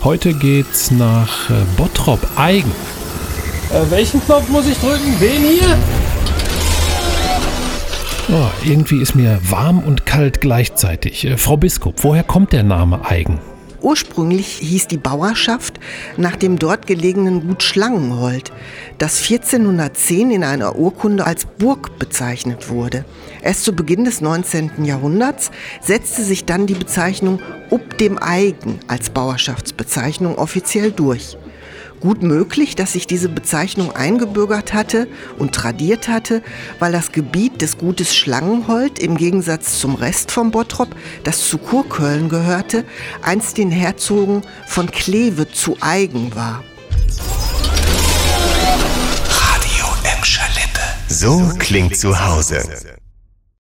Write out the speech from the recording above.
Heute geht's nach Bottrop-Aigen. Welchen Knopf muss ich drücken? Den hier? Oh, irgendwie ist mir warm und kalt gleichzeitig. Frau Biskup, woher kommt der Name Aigen? Ursprünglich hieß die Bauerschaft nach dem dort gelegenen Gut Schlangenhold, das 1410 in einer Urkunde als Burg bezeichnet wurde. Erst zu Beginn des 19. Jahrhunderts setzte sich dann die Bezeichnung Up dem Aigen als Bauerschaftsbezeichnung offiziell durch. Gut möglich, dass sich diese Bezeichnung eingebürgert hatte und tradiert hatte, weil das Gebiet des Gutes Schlangenhold im Gegensatz zum Rest von Bottrop, das zu Kurköln gehörte, einst den Herzogen von Kleve zu eigen war. Radio Emscher Lippe. So klingt zu Hause.